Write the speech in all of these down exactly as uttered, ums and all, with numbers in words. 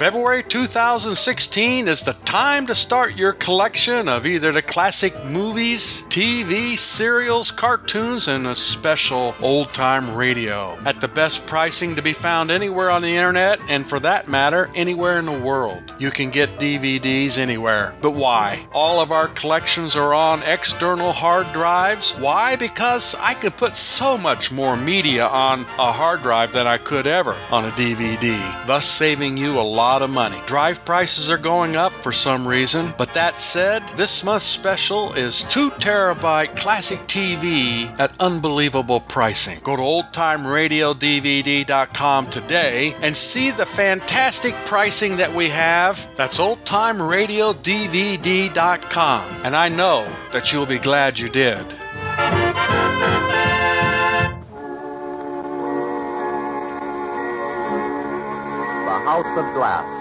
February two thousand sixteen is the time to start your collection of either the classic movies, T V, serials, cartoons, and a special old-time radio at the best pricing to be found anywhere on the internet, and for that matter, anywhere in the world. You can get D V Ds anywhere. But why? All of our collections are on external hard drives. Why? Because I can put so much more media on a hard drive than I could ever on a D V D, thus saving you a lot of money. Drive prices are going up for some reason, but that said, this month's special is two terabyte classic T V at unbelievable pricing. Go to old time radio D V D dot com today and see the fantastic pricing that we have. That's old time radio D V D dot com, and I know that you'll be glad you did. The House of Glass.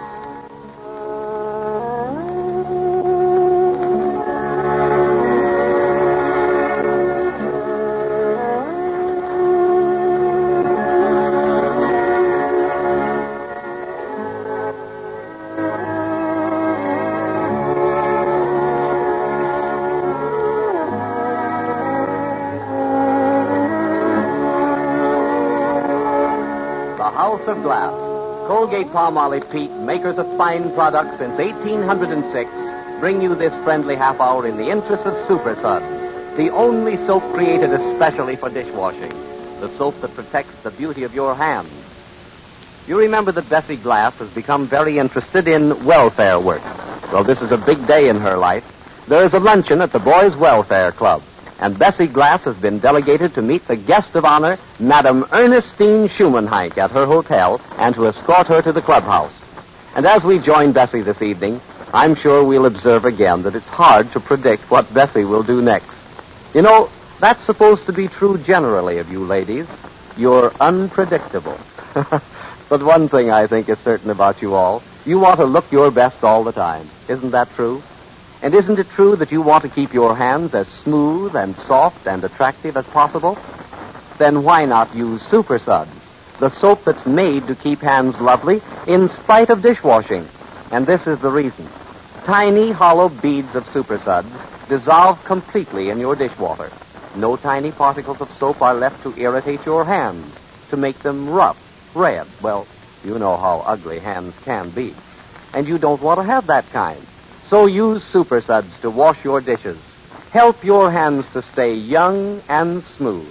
House of Glass. Colgate-Palmolive Peet, makers of fine products since eighteen oh six, bring you this friendly half hour in the interest of Super Suds, the only soap created especially for dishwashing, the soap that protects the beauty of your hands. You remember that Bessie Glass has become very interested in welfare work. Well, this is a big day in her life. There is a luncheon at the Boys' Welfare Club, and Bessie Glass has been delegated to meet the guest of honor, Madame Ernestine Schumanheink, at her hotel and to escort her to the clubhouse. And as we join Bessie this evening, I'm sure we'll observe again that it's hard to predict what Bessie will do next. You know, that's supposed to be true generally of you ladies. You're unpredictable. But one thing I think is certain about you all, you want to look your best all the time. Isn't that true? And isn't it true that you want to keep your hands as smooth and soft and attractive as possible? Then why not use Super Suds, the soap that's made to keep hands lovely in spite of dishwashing? And this is the reason. Tiny hollow beads of Super Suds dissolve completely in your dishwater. No tiny particles of soap are left to irritate your hands, to make them rough, red. Well, you know how ugly hands can be. And you don't want to have that kind. So use Super Suds to wash your dishes. Help your hands to stay young and smooth.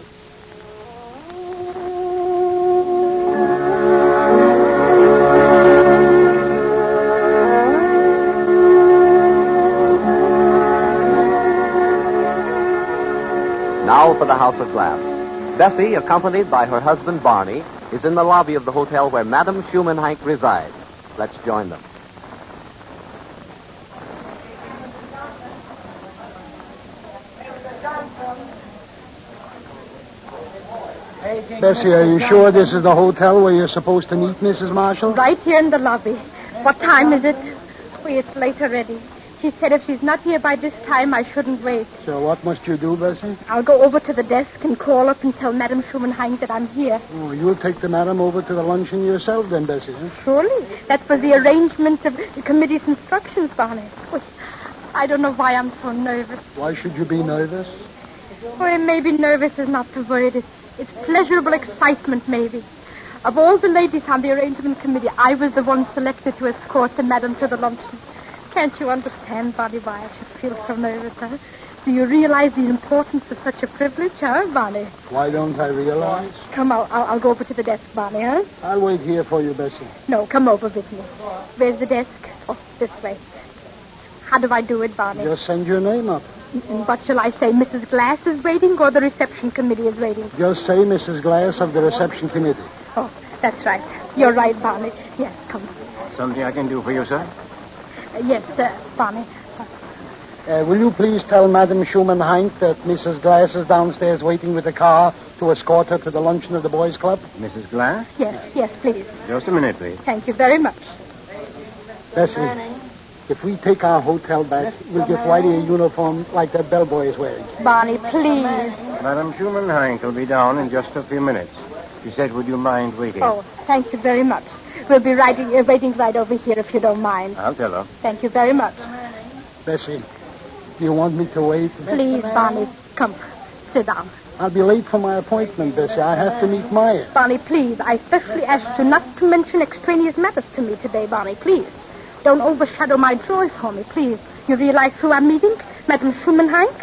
Now for the House of Glass. Bessie, accompanied by her husband Barney, is in the lobby of the hotel where Madame Schumanheink resides. Let's join them. Bessie, are you sure this is the hotel where you're supposed to meet Missus Marshall? Right here in the lobby. What time is it? Oh, it's late already. She said if she's not here by this time, I shouldn't wait. So what must you do, Bessie? I'll go over to the desk and call up and tell Madame Schumanheink that I'm here. Oh, you'll take the madam over to the luncheon yourself then, Bessie, huh? Surely. That was the arrangement of the committee's instructions, Barney. Oh, I don't know why I'm so nervous. Why should you be nervous? Well, maybe nervous is not the word. It's, it's pleasurable excitement, maybe. Of all the ladies on the arrangement committee, I was the one selected to escort the madam to the luncheon. Can't you understand, Barney, why I should feel so nervous, huh? Do you realize the importance of such a privilege, huh, Barney? Why don't I realize? Come, I'll, I'll, I'll go over to the desk, Barney, huh? I'll wait here for you, Bessie. No, come over with me. Where's the desk? Oh, this way. How do I do it, Barney? Just send your name up. And what shall I say? Missus Glass is waiting or the reception committee is waiting? Just say Missus Glass of the reception committee. Oh, that's right. You're right, Barney. Yes, come. Something I can do for you, sir? Uh, yes, uh, Barney. Uh, will you please tell Madame Schumanheink that Missus Glass is downstairs waiting with the car to escort her to the luncheon of the Boys' Club? Missus Glass? Yes, yes, please. Just a minute, please. Thank you very much. Bessie, if we take our hotel back, we'll give Whitey a uniform like that bellboy is wearing. Barney, please. Madame Schumanheink will be down in just a few minutes. She said, would you mind waiting? Oh, thank you very much. We'll be riding, uh, waiting right over here if you don't mind. I'll tell her. Thank you very much. Bessie, do you want me to wait? Please, Barney, come. Sit down. I'll be late for my appointment, Bessie. I have to meet Maya. Barney, please, I specially asked you not to mention extraneous matters to me today, Barney, please. Don't overshadow my joy for me, please. You realize who I'm meeting? Madame Schumann-Hank?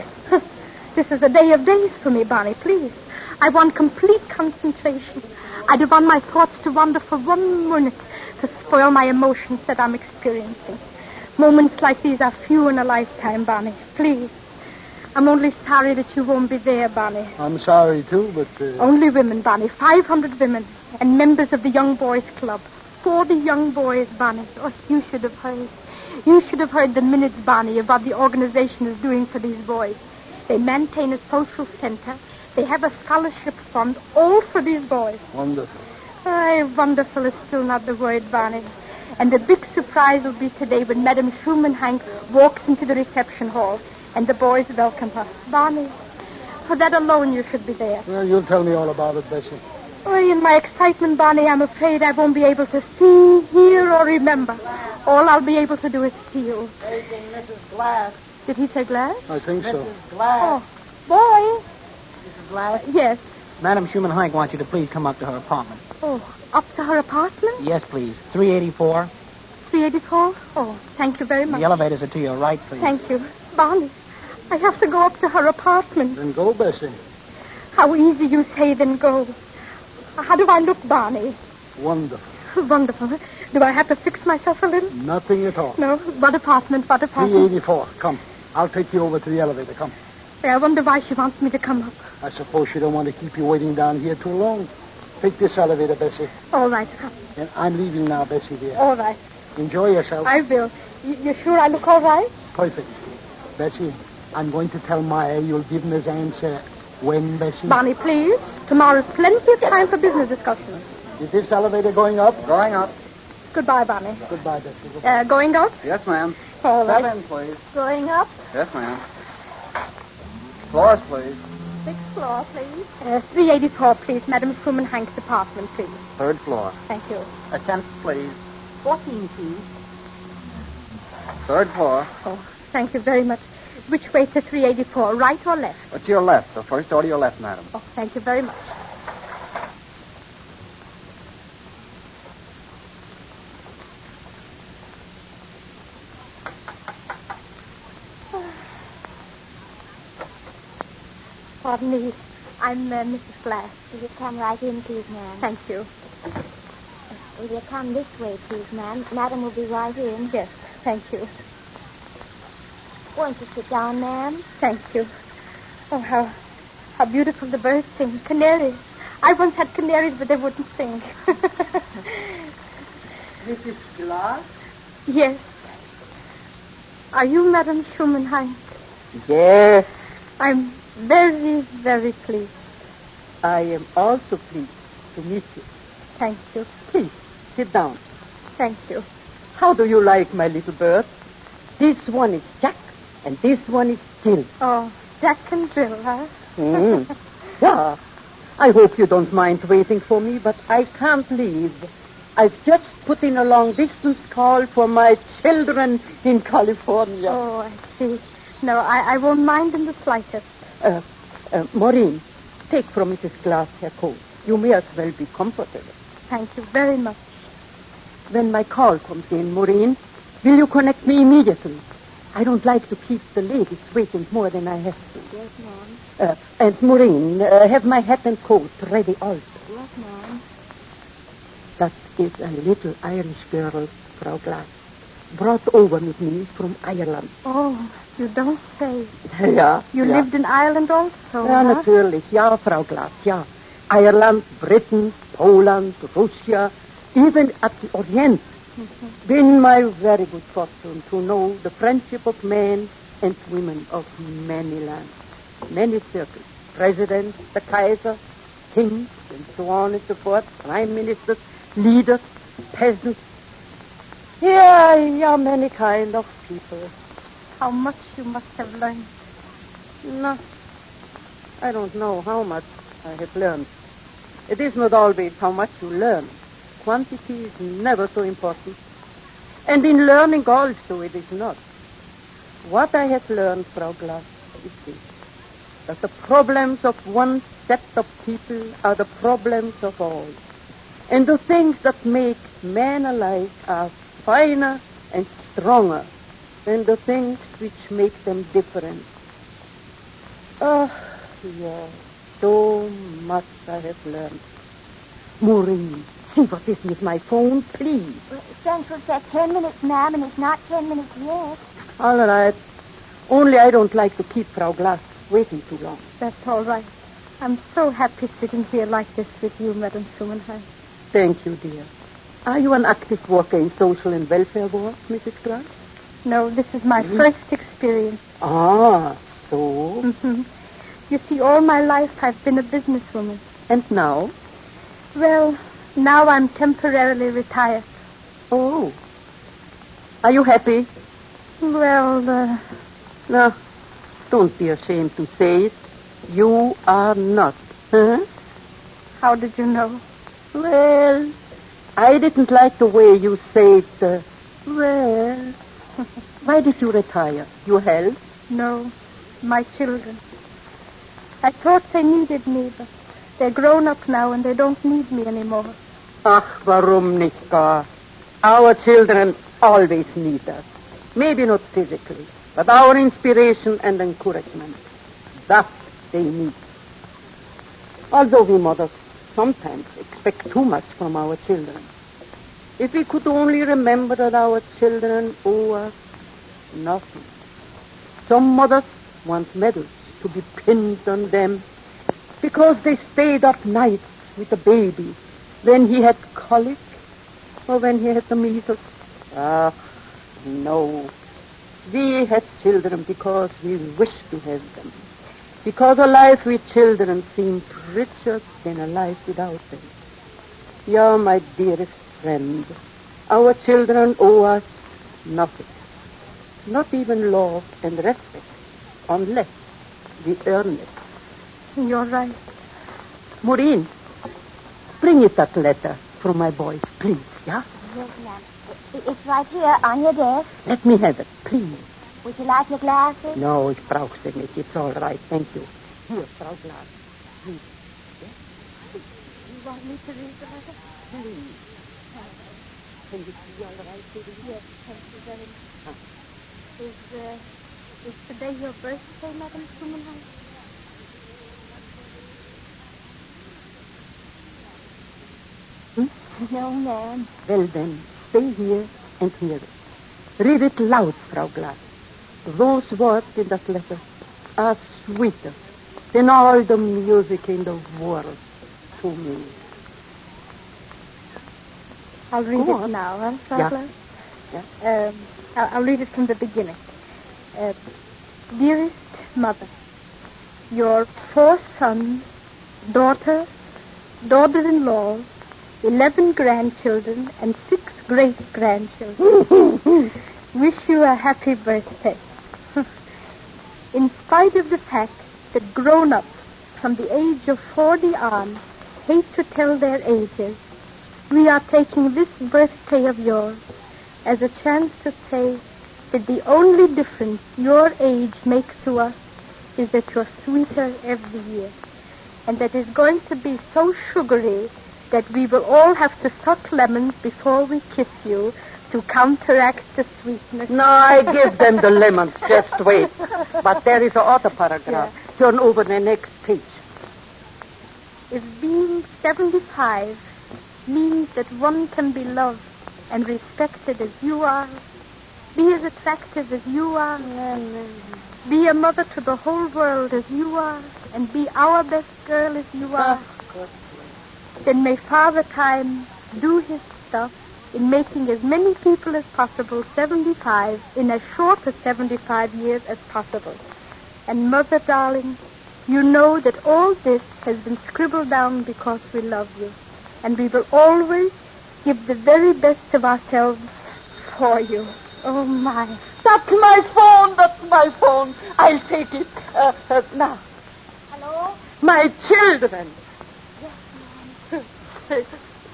This is a day of days for me, Barney, please. I want complete concentration. I don't want my thoughts to wander for one minute to spoil my emotions that I'm experiencing. Moments like these are few in a lifetime, Barney. Please. I'm only sorry that you won't be there, Barney. I'm sorry, too, but... Uh... Only women, Barney. five hundred women. And members of the Young Boys Club. forty young boys, Barney. Oh, you should have heard. You should have heard the minutes, Barney, of what the organization is doing for these boys. They maintain a social center. They have a scholarship fund, all for these boys. Wonderful. Oh, wonderful is still not the word, Barney. And the big surprise will be today when Madame Schumann-Hank walks into the reception hall and the boys welcome her. Barney, for that alone you should be there. Well, you'll tell me all about it, Bessie. Oh, in my excitement, Barney, I'm afraid I won't be able to see, hear, or remember. All I'll be able to do is feel. Taking Missus Glass. Did he say Glass? I think so. Oh, Glass. boy. Missus Glass? Yes. Madam Schumann-Hank wants you to please come up to her apartment. Oh, up to her apartment? Yes, please. three eighty-four. three eighty-four? Oh, thank you very much. The elevators are to your right, please. Thank you. Barney, I have to go up to her apartment. Then go, Bessie. How easy you say, then go. How do I look, Barney? Wonderful. Wonderful. Do I have to fix myself a little? Nothing at all. No. What apartment? What apartment? three eighty-four. Come. I'll take you over to the elevator. Come. I wonder why she wants me to come up. I suppose she don't want to keep you waiting down here too long. Take this elevator, Bessie. All right. Come. And I'm leaving now, Bessie, dear. All right. Enjoy yourself. I will. You, you sure I look all right? Perfect. Bessie, I'm going to tell Maya you'll give me his answer. When, Bessie? Barney, please. Tomorrow's plenty of time for business discussions. Is this elevator going up? Going up. Goodbye, Barney. Goodbye, Bessie. Goodbye. Uh, going up? Yes, ma'am. All right. Seven, please. Going up? Yes, ma'am. Floors, please. Sixth floor, please. Uh, three eighty-four, please. Madam Schumann-Hank's apartment, please. Third floor. Thank you. A tenth, please. fourteen, please. Third floor. Oh, thank you very much. Which way to three eighty-four, right or left? What's your left? The first door to your left, madam. Oh, thank you very much. Pardon me. I'm uh, Missus Glass. Will you come right in, please, ma'am? Thank you. Will you come this way, please, ma'am? Madam will be right in. Yes, thank you. Won't you sit down, ma'am? Thank you. Oh, how how beautiful the birds sing. Canaries. I once had canaries, but they wouldn't sing. Missus Glass? Yes. Are you Madame Schumann-Hank? Yes, I'm very, very pleased. I am also pleased to meet you. Thank you. Please, sit down. Thank you. How do you like my little bird? This one is Jack, and this one is Jill. Oh, Jack and Jill, huh? Mm. Yeah. I hope you don't mind waiting for me, but I can't leave. I've just put in a long-distance call for my children in California. Oh, I see. No, I, I won't mind in the slightest. Uh, uh, Maureen, take from Missus Glass her coat. You may as well be comfortable. Thank you very much. When my call comes in, Maureen, will you connect me immediately? I don't like to keep the ladies waiting more than I have to. Yes, ma'am. Uh, and Maureen, uh, have my hat and coat ready also. Yes, ma'am. That is a little Irish girl, Frau Glass, brought over with me from Ireland. Oh, you don't say. Ja. You ja. lived in Ireland also, Ja, huh? natürlich. Ja, Frau Glass, ja. Ireland, Britain, Poland, Russia, even at the Orient. Mm-hmm. Been my very good fortune to know the friendship of men and women of many lands, many circles. Presidents, the Kaiser, kings, and so on and so forth, prime ministers, leaders, peasants. Yeah, yeah, many kind of people. How much you must have learned. No, I don't know how much I have learned. It is not always how much you learn, quantity is never so important. And in learning also it is not. What I have learned, Frau Glass, is this, that the problems of one set of people are the problems of all. And the things that make men alike are finer and stronger than the things which make them different. Oh, yes, so much I have learned. Maureen, see what is with my phone, please. Well, Central said ten minutes, ma'am, and it's not ten minutes yet. All right. Only I don't like to keep Frau Glass waiting too long. That's all right. I'm so happy sitting here like this with you, Madame Schumann-Heim. Thank you, dear. Are you an active worker in social and welfare work, Missus Glass? No, this is my mm-hmm. first experience. Ah, so? Mm-hmm. You see, all my life I've been a businesswoman. And now? Well, now I'm temporarily retired. Oh. Are you happy? Well, uh... No, don't be ashamed to say it. You are not, huh? How did you know? Well, I didn't like the way you said, uh, well, why did you retire? Your health? No, my children. I thought they needed me, but they're grown up now and they don't need me anymore. Ach, warum nicht gar? Our children always need us. Maybe not physically, but our inspiration and encouragement. That they need. Although we mothers sometimes expect too much from our children. If we could only remember that our children owe us nothing. Some mothers want medals to be pinned on them because they stayed up nights with the baby when he had colic or when he had the measles. Ah, no. We had children because we wished to have them. Because a life with children seemed richer than a life without them. You're my dearest friend. Our children owe us nothing. Not even love and respect, unless we earn it. You're right. Maureen, bring it that letter from my boys, please, yeah? Yes, ma'am. It's right here on your desk. Let me have it, please. Would you like your glasses? No, ich brauche sie nicht. It's all right, thank you. Here, Frau Glass. Please. Yes? You want me to read the letter? Please. Can you see all right, Judy? Yes, thank you very much. Huh. Is, uh, is today your birthday, Madame Schumann-Heim? Hmm? No, ma'am. Well then, stay here and hear it. Read it loud, Frau Glass. Those words in that letter are sweeter than all the music in the world to me. I'll read Go it on. now, huh, Frau Yeah. Glass? Yeah. Um, I'll, I'll read it from the beginning. Uh, dearest mother, your four sons, daughters, daughters-in-law, eleven grandchildren, and six great-grandchildren wish you a happy birthday. In spite of the fact that grown-ups from the age of forty on hate to tell their ages, we are taking this birthday of yours as a chance to say that the only difference your age makes to us is that you're sweeter every year, and that it's going to be so sugary that we will all have to suck lemons before we kiss you to counteract the sweetness. No, I give them the lemons. Just wait. But there is another paragraph. Yeah. Turn over the next page. If being seventy-five means that one can be loved and respected as you are, be as attractive as you are, be a mother to the whole world as you are, and be our best girl as you are, Oh, then may Father Time do his stuff in making as many people as possible seventy-five in as short as seventy-five years as possible. And, Mother, darling, you know that all this has been scribbled down because we love you. And we will always give the very best of ourselves for you. Oh, my. That's my phone. That's my phone. I'll take it. Uh, uh, now. Hello? My children. Yes, ma'am.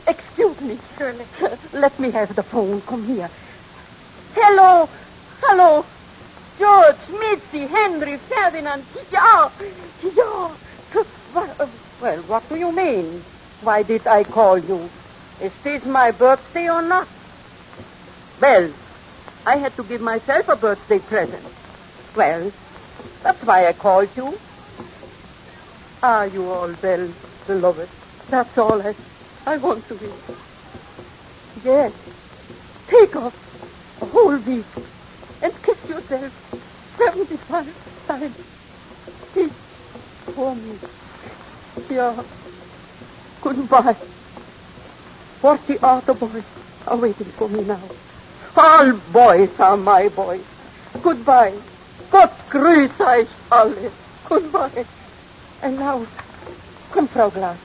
Excuse me. Surely. Let me have the phone. Come here. Hello. Hello. George, Mitzi, Henry, Ferdinand. Yeah. Yeah. Well, well, what do you mean? Why did I call you? Is this my birthday or not? Well, I had to give myself a birthday present. Well, that's why I called you. Are you all well, beloved? That's all I, I want to hear. Yes. Take off a whole week and kiss yourself seventy-five times. Kiss for me. Yeah. Goodbye. Forty other boys are waiting for me now. All boys are my boys. Goodbye. Gott grüß euch alle. Goodbye. And now, come, Frau Glass.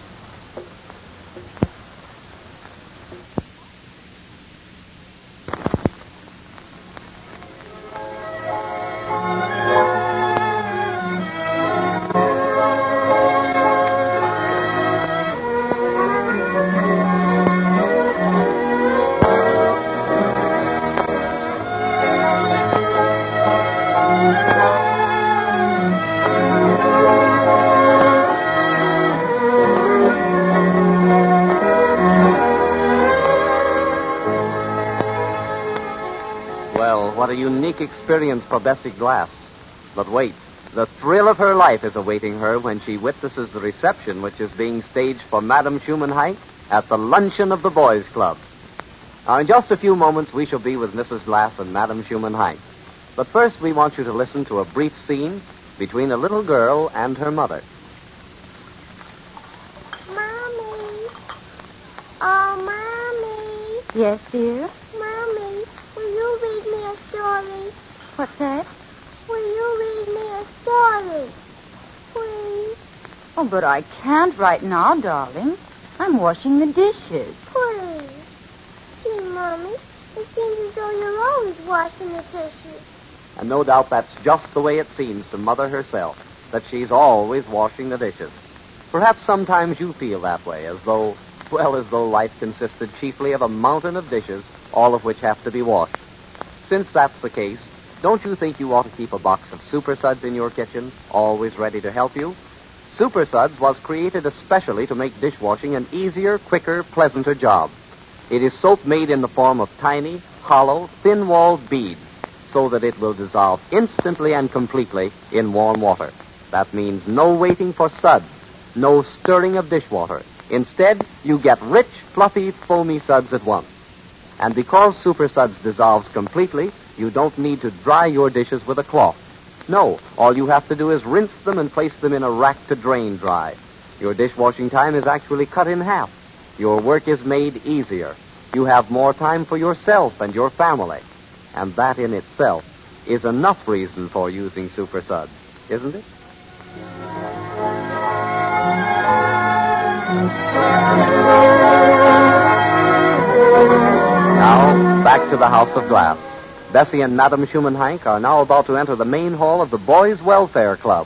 What a unique experience for Bessie Glass. But wait, the thrill of her life is awaiting her when she witnesses the reception which is being staged for Madame Schumann-Heink at the luncheon of the Boys Club. Now, in just a few moments, we shall be with Missus Glass and Madame Schumann-Heink. But first, we want you to listen to a brief scene between a little girl and her mother. Mommy. Oh, Mommy. Yes, dear? Mommy, will you read me a story? What's that? Will you read me a story? Please. Oh, but I can't right now, darling. I'm washing the dishes. Please. See, Mommy, it seems as though you're always washing the dishes. And no doubt that's just the way it seems to Mother herself, that she's always washing the dishes. Perhaps sometimes you feel that way, as though, well, as though life consisted chiefly of a mountain of dishes, all of which have to be washed. Since that's the case, don't you think you ought to keep a box of Super Suds in your kitchen, always ready to help you? Super Suds was created especially to make dishwashing an easier, quicker, pleasanter job. It is soap made in the form of tiny, hollow, thin-walled beads, so that it will dissolve instantly and completely in warm water. That means no waiting for suds, no stirring of dishwater. Instead, you get rich, fluffy, foamy suds at once. And because Super Suds dissolves completely, you don't need to dry your dishes with a cloth. No, all you have to do is rinse them and place them in a rack to drain dry. Your dishwashing time is actually cut in half. Your work is made easier. You have more time for yourself and your family. And that in itself is enough reason for using Super Suds, isn't it? Now, back to the House of Glass. Bessie and Madame Schumann-Heink are now about to enter the main hall of the Boys' Welfare Club.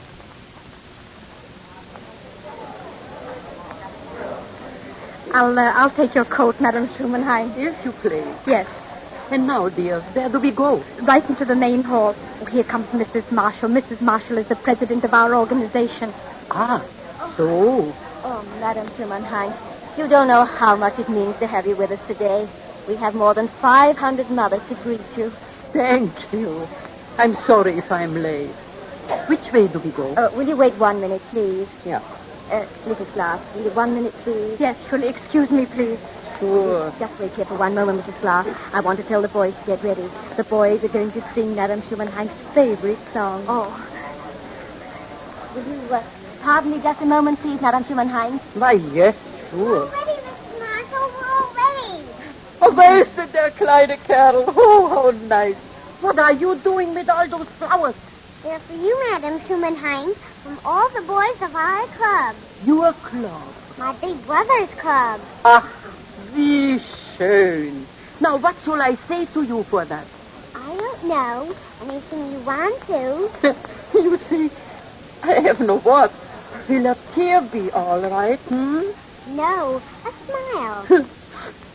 I'll, uh, I'll take your coat, Madame Schumann-Heink. If you please. Yes. And now, dear, where do we go? Right into the main hall. Oh, here comes Missus Marshall. Missus Marshall is the president of our organization. Ah, so. Oh, Madame Schumann-Heink, you don't know how much it means to have you with us today. We have more than five hundred mothers to greet you. Thank you. I'm sorry if I'm late. Which way do we go? Uh, will you wait one minute, please? Yeah. Uh, Missus Glass, will you one minute, please? Yes, surely. Excuse me, please. Sure. Just wait here for one moment, Missus Glass. I want to tell the boys to get ready. The boys are going to sing Madame Schumann-Heink's favorite song. Oh. Will you uh, pardon me just a moment, please, Madame Schumann-Heink? Why, yes, sure. We're ready, Missus Marshall. We're all ready. Oh, where's the der kleine Kerl? Oh, how nice. What are you doing with all those flowers? They're for you, Madame Schumann-Heink, from all the boys of our club. Your club? My big brother's club. Ach, wie schön. Now, what shall I say to you for that? I don't know. Anything you want to. You see, I have no words. Will a tear be all right, hmm? No, a smile.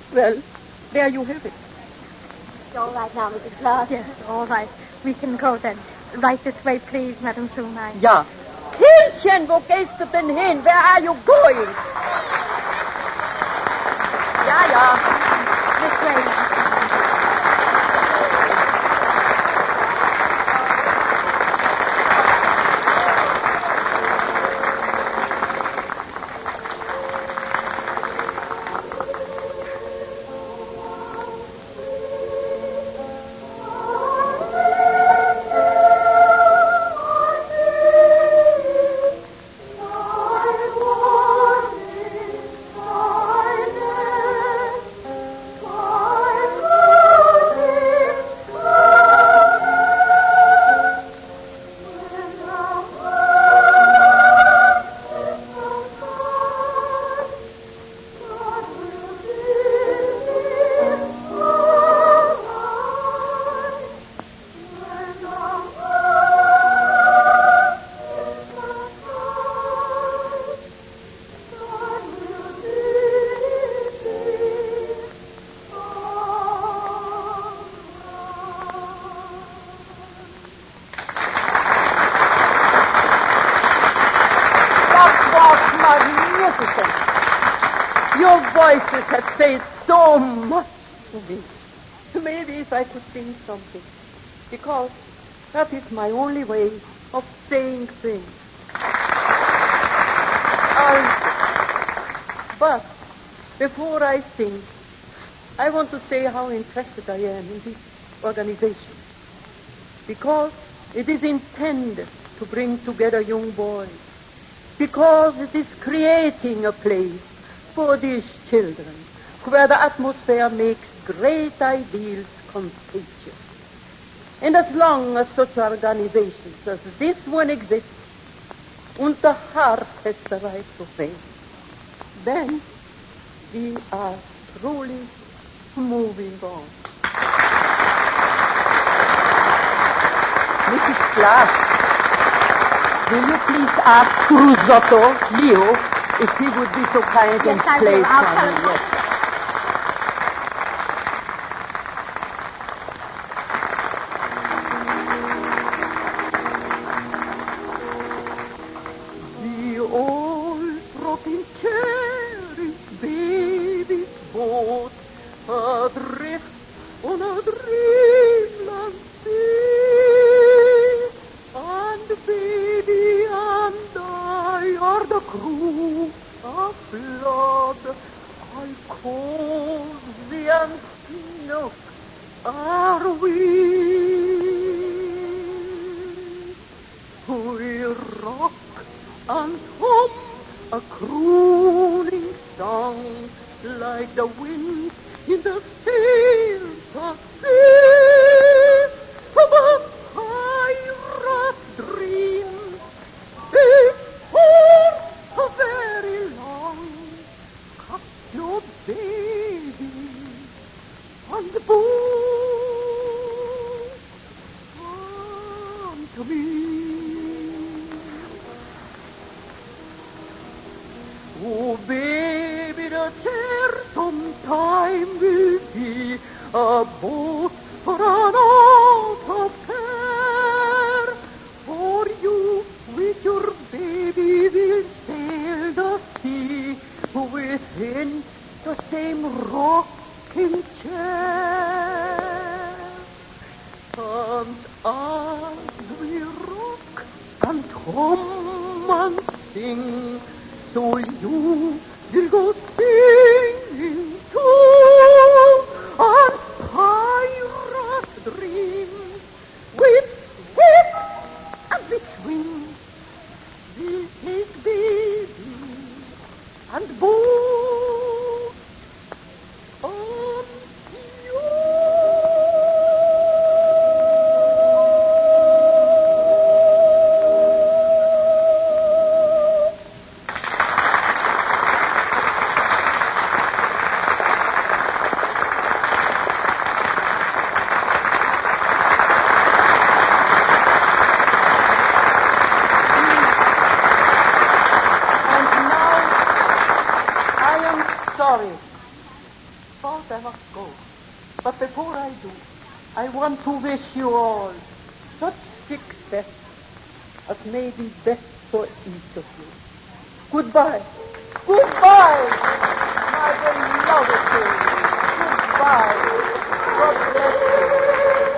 Well, there you have it. It's all right now, Missus Glass. Yes, all right. We can go then. Right this way, please, Madame Schulmein. Ja. Kindchen, wo gehst du denn hin? Where are you going? Ja, ja. This way. Your voices have said so much to me. Maybe if I could sing something. Because that is my only way of saying things. I, but before I sing, I want to say how interested I am in this organization. Because it is intended to bring together young boys. Because it is creating a place for these children where the atmosphere makes great ideals contagious. And as long as such organizations as this one exists, and the heart has the right to faith, then we are truly moving on. Missus Glass, will you please ask Cruzotto, Leo, if he would be so kind Yes, and I play will. I'll for tell me? him. Yes. The old rocking chair is baby's boat, adrift on a dreamland sea. And baby and I are the crew of blood. I cozy and snook are we. We rock and hum a crooning song like the wind in the sails of sea. Of a pirate dream before a very long cut your baby on the boat unto me. Oh, baby, the chair sometime will be a boat for an out of care. For you with your baby will sail the sea within the same rocking chair. And as we rock and hum and sing, so you will go singing too, and pirate dreams with whip and with swing will take baby and boat on you. But before I do, I want to wish you all such success as may be best for each of you. Goodbye. Goodbye, my beloved children. Goodbye. God bless you.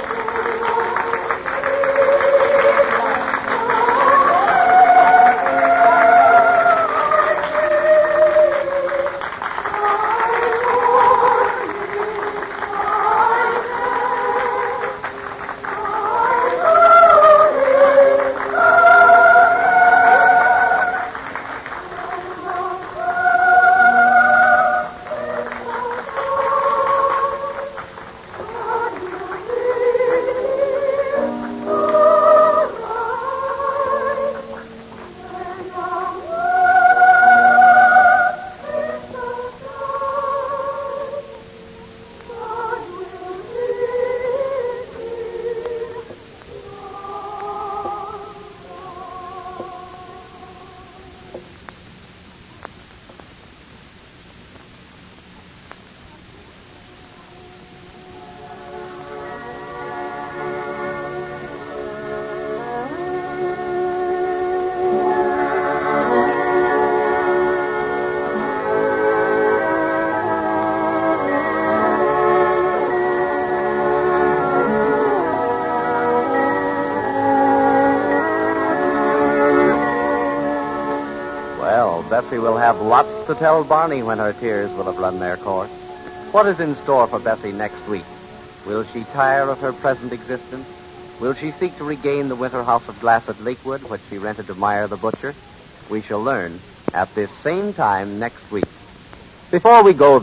Bessie will have lots to tell Barney when her tears will have run their course. What is in store for Bessie next week? Will she tire of her present existence? Will she seek to regain the winter house of glass at Lakewood, which she rented to Meyer the butcher? We shall learn at this same time next week. Before we go,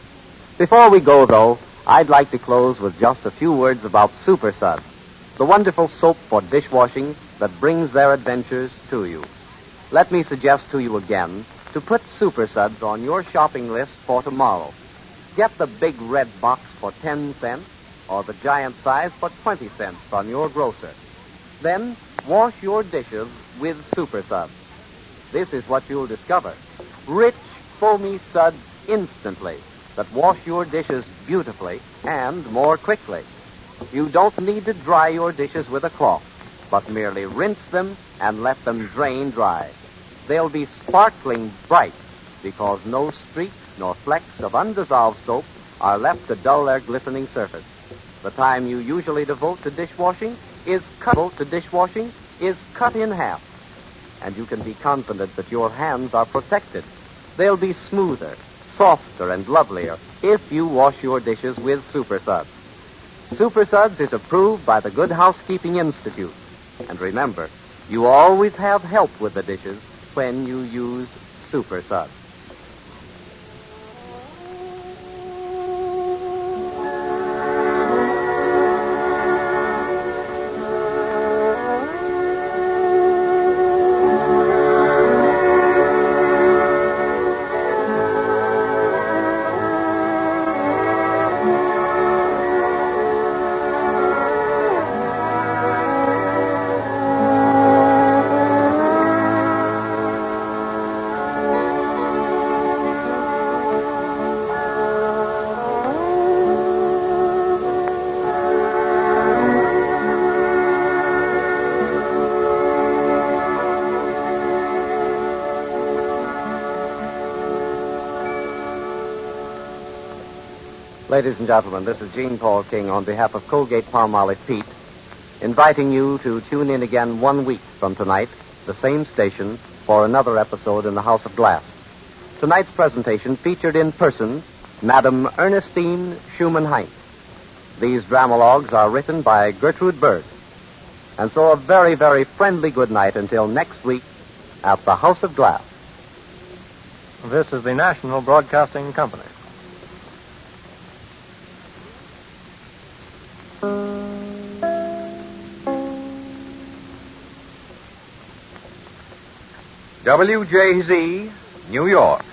before we go, though, I'd like to close with just a few words about Super Suds, the wonderful soap for dishwashing that brings their adventures to you. Let me suggest to you again to put Super Suds on your shopping list for tomorrow. Get the big red box for ten cents or the giant size for twenty cents on your grocer. Then wash your dishes with Super Suds. This is what you'll discover. Rich, foamy suds instantly that wash your dishes beautifully and more quickly. You don't need to dry your dishes with a cloth, but merely rinse them and let them drain dry. They'll be sparkling bright because no streaks nor flecks of undissolved soap are left to dull their glistening surface. The time you usually devote to dishwashing is cut to dishwashing is cut in half. And you can be confident that your hands are protected. They'll be smoother, softer, and lovelier if you wash your dishes with Super Suds. Super Suds is approved by the Good Housekeeping Institute. And remember, you always have help with the dishes when you use Super Suds. Ladies and gentlemen, this is Gene Paul King on behalf of Colgate-Palmolive Pete, inviting you to tune in again one week from tonight, the same station, for another episode in the House of Glass. Tonight's presentation featured in person Madame Ernestine Schumann-Heint. These dramalogues are written by Gertrude Berg. And so a very, very friendly good night until next week at the House of Glass. This is the National Broadcasting Company. W J Z, New York.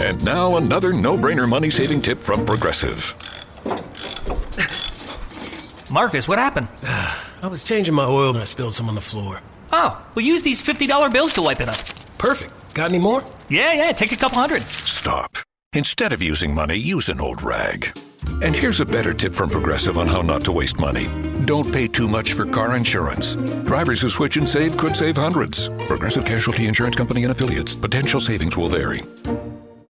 And now another no-brainer money-saving tip from Progressive. Marcus, what happened? I was changing my oil and I spilled some on the floor. Oh, well, use these fifty dollar bills to wipe it up. Perfect. Got any more? Yeah, yeah, take a couple hundred. Stop. Instead of using money, use an old rag. And here's a better tip from Progressive on how not to waste money. Don't pay too much for car insurance. Drivers who switch and save could save hundreds. Progressive Casualty Insurance Company and affiliates. Potential savings will vary.